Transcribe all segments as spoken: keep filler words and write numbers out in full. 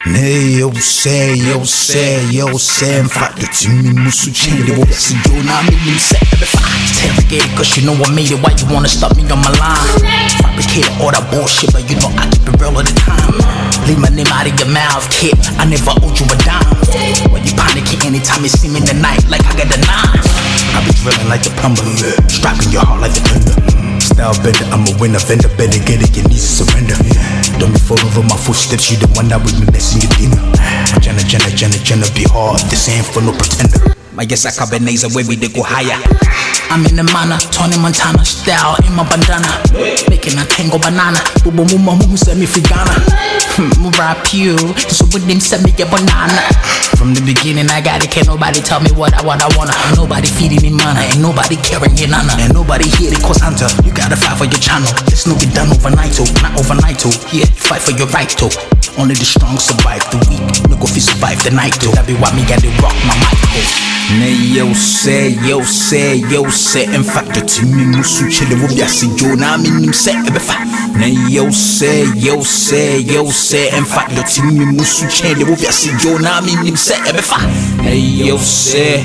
Nej, jag säger, jag säger, jag säger en faktor till min musuchen. Det var bäst att jag när min lim set every fight. Interrogated cause you know I made it. Why you wanna stop me on my line? Fabricated all that bullshit, but you know I keep it real all the time. Leave my name out of your mouth, kid. I never owed you a dime. When you panicking anytime you see me in the night, like I got the nine. I be drilling like the plumber, strapping your heart like the thunder. Style bender, I'm a winner, vendor, better get it, you need to surrender. Don't be falling over my footsteps, you the one that would be messing your dinner. Jenna, Jenna, Jenna, Jenna, be hard, this ain't for no pretender. I guess I Cabernet where we they go higher. I'm in the manner, Tony Montana style in my bandana, making a tango banana. Boom boom boom boom, send me for Ghana. Hmm, rap you, so with them send me a banana. From the beginning I got it, can't nobody tell me what I want, I wanna. Ain't nobody feeding me mana, ain't nobody caring your nana. Ain't nobody here to cause hunter, you gotta fight for your channel. This no be done overnight, oh, not overnight, oh. Yeah, you fight for your right, oh. Only the strong survive the weak, no go fi survive the night, oh. That be why me got to rock my mic, oh. Nej, jag säger, jag säger, jag säger en faktor till min musuchen. Det var bjässig, jag när min lim set every fight. Nej, jag säger, jag säger, jag säger en faktor till min musuchen. Det var bjässig, jag när min lim set every fight. Nej, jag säger,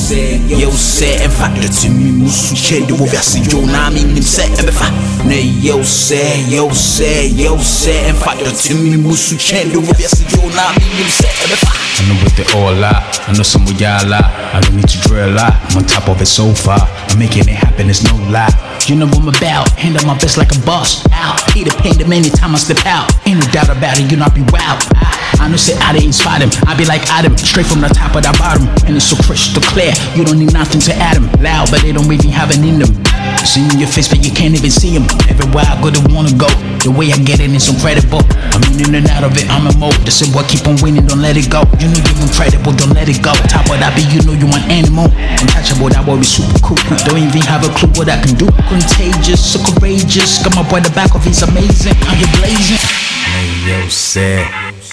jag säger en faktor till min musuchen. Det var bjässig, jag när min lim set every fight. Nej, jag säger, jag säger, jag säger en faktor till min musuchen. Det var bjässig, jag när min lim set every fight. I know what they all lie, I know some of y'all lie. I don't need to drill a lot, I'm on top of it so far. I'm making it happen, it's no lie. You know I'm about, handle my best like a boss. Out, eat a pain them anytime I step out. Ain't no doubt about it, you know I be wild. I, I know say I didn't spot him, I be like Adam, straight from the top of the bottom. And it's so crystal clear, you don't need nothing to add him. Loud, but they don't really have it in them. See in your face, but you can't even see him. Everywhere I go, they wanna go. The way I get in is incredible. I'm in and out of it, I'm a mode. They say, boy, keep on winning, don't let it go. You know you're incredible, don't let it go. Top of that be, you know you an animal. Untouchable, that boy be super cool. Don't even have a clue what I can do. Contagious, so courageous. Got my boy the back of he's amazing. How you blazing? Nej, jag säger,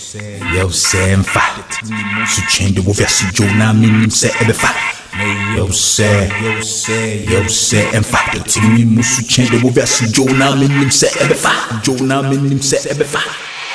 jag säger en faktor. Så kände jag värst, jag när min lim set every fight. Nej, jag säger, jag säger en faktor till min musuchen. Det var värst, jag när min lim set every fight. Jag när min lim set every fight.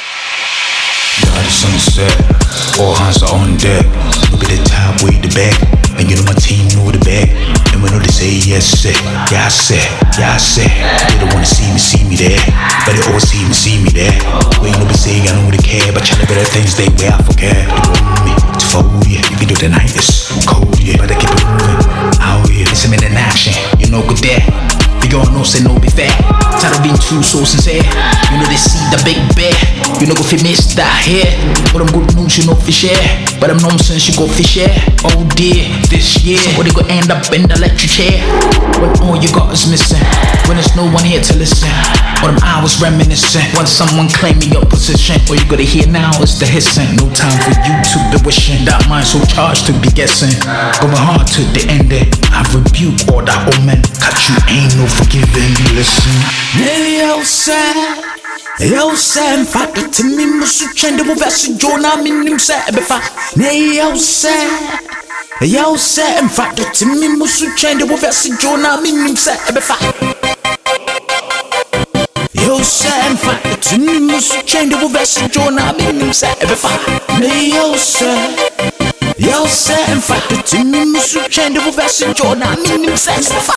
Yeah, the sunset, all hands are on deck. Look at the top, way the back. And you know my team know the back. And we know they say yes, say, yeah, I say, yeah, I say. They don't wanna see me, see me there. But they always see me, see me there. We ain't no be saying I know they care. But trying to better things they way I forget. They want me to fold, yeah. Even though the night is cold, yeah. But I keep it moving, out here. Listen me in action, you know good there. You all know say no be fair. Tired of being too so sincere. You know they see the big bear. You know go fi miss that here. But I'm good news you know fi share. But I'm nonsense you go fi share. Oh dear, this year somebody go end up in the electric chair. When all you got is missing. When there's no one here to listen. All them hours reminiscing. When someone claiming your position. All you gotta hear now is the hissing. No time for you to be wishing. That mind so charged to be guessing. Going hard to the ending. I rebuke all that omen. Catch you ain't no forgiving, you listen. Nej, jag säger, jag säger en faktor till min musuchen. Det var värst, jag när min lim set every fight. Nej, jag säger, jag säger en faktor till min musuchen. Det var värst, jag när min lim set every fight. Jag säger en faktor till min musuchen. Det var värst, jag när min lim set every fight. Nej, jag säger, jag säger en faktor till min musuchen. Det var värst, jag när min lim set every fight.